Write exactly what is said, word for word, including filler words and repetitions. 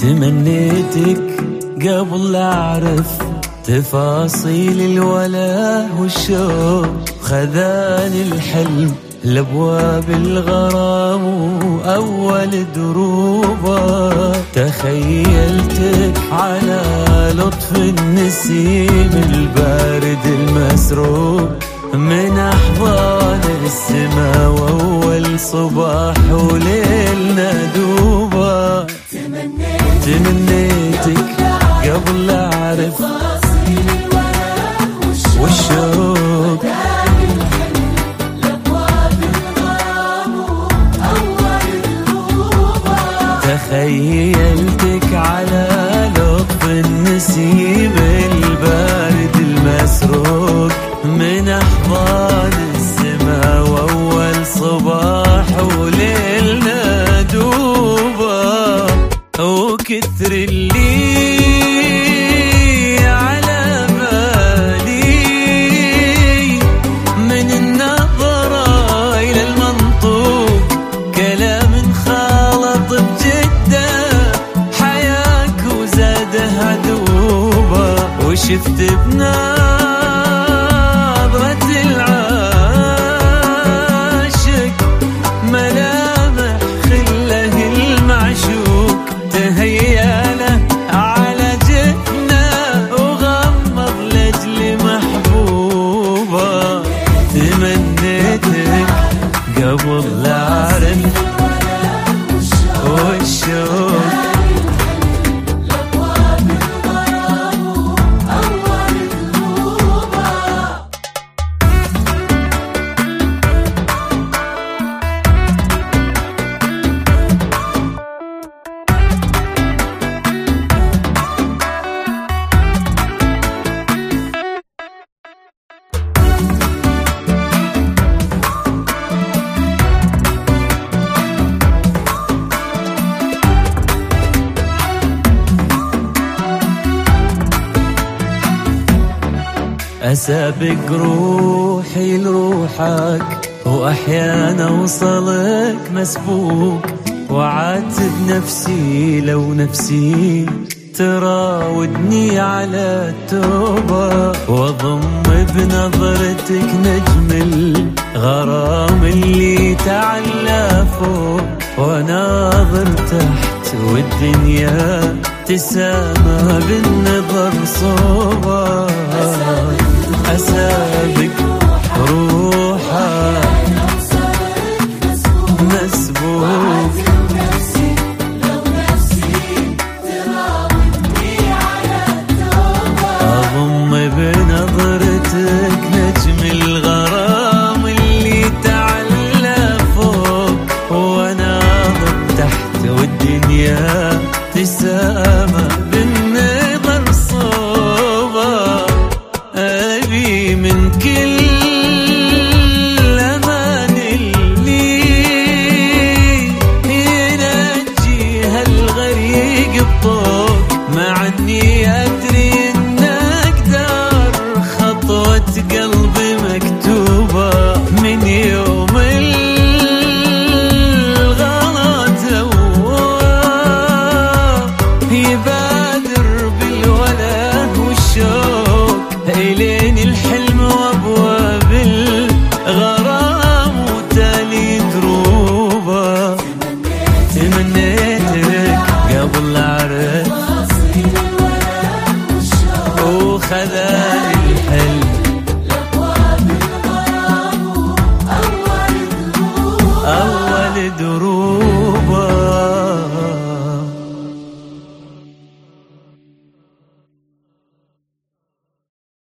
تمنيتك قبل لا أعرف تفاصيل الولا والشوق، خذاني الحلم لأبواب الغرام وأول دروبه. تخيلتك على لطف النسيم البارد المسروق من أحضان السما، وأول صباح وليلنا دوبه. تمنيتك قبل لا أعرف والشوق، تخيلتك على لطف النسيم البارد المسروق من أحضان السما، وأول صباح وليلنا دوبه. وكثر اللي على بالي من النظرة إلى المنطوق، كلام خالط بجده حياك وزاده عذوبه. وشفت بنظرة العاشق ملامح خله المعشوق، تهياله على جفنه وغمض لأجل محبوبه. تمنيتك قبل لا أعرف والشوق، أسابق روحي لروحك وأحيانا أوصلك مسبوق، وعاتب نفسي لو نفسي تراودني على التوبة، وأضم بنظرتك نجم الغرام اللي تعلى فوق، وناظر تحت والدنيا تسامى بالنظر صوبة. أسابق روحك مسبوق، أضم بنظرتك نجم الغرام اللي تعلى فوق، وناظر تحت والدنيا تسامى بالنظر صوبة. أبي من كل أمان اللي ينجي هالغريق بطوق، مع إني